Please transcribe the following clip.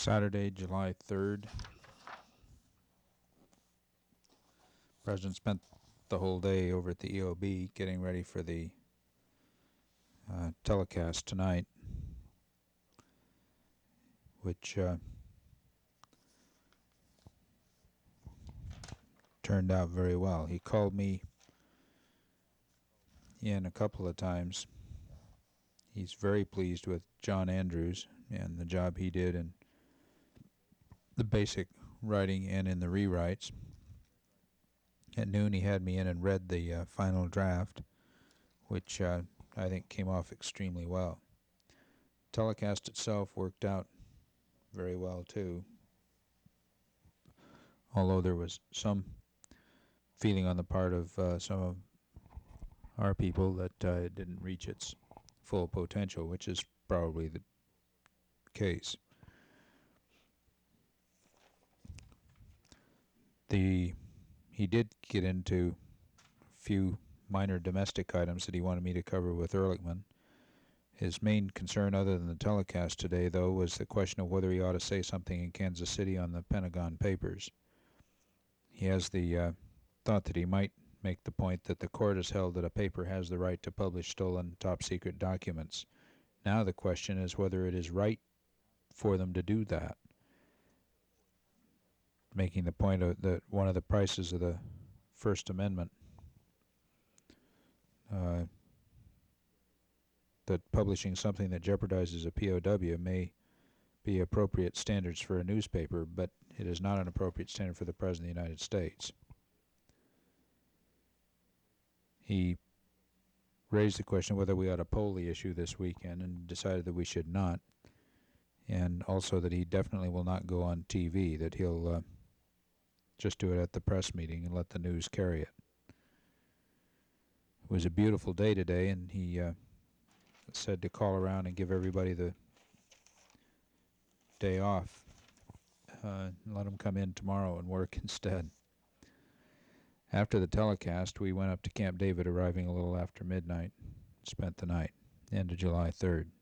Saturday, July 3rd. President spent the whole day over at the EOB getting ready for the telecast tonight, which turned out very well. He called me in a couple of times. He's very pleased with John Andrews and the job he did in the basic writing and in the rewrites. At noon he had me in and read the final draft, which I think came off extremely well. Telecast itself worked out very well too, although there was some feeling on the part of some of our people that it didn't reach its full potential, which is probably the case. He did get into a few minor domestic items that he wanted me to cover with Ehrlichman. His main concern, other than the telecast today, though, was the question of whether he ought to say something in Kansas City on the Pentagon Papers. He has the thought that he might make the point that the court has held that a paper has the right to publish stolen top-secret documents. Now the question is whether it is right for them to do that, making the point that one of the prices of the First Amendment, that publishing something that jeopardizes a POW may be appropriate standards for a newspaper, but it is not an appropriate standard for the President of the United States. He raised the question whether we ought to poll the issue this weekend and decided that we should not, and also that he definitely will not go on TV, that he'll just do it at the press meeting and let the news carry it. It was a beautiful day today, and he said to call around and give everybody the day off and let them come in tomorrow and work instead. After the telecast, we went up to Camp David, arriving a little after midnight, spent the night, end of July 3rd.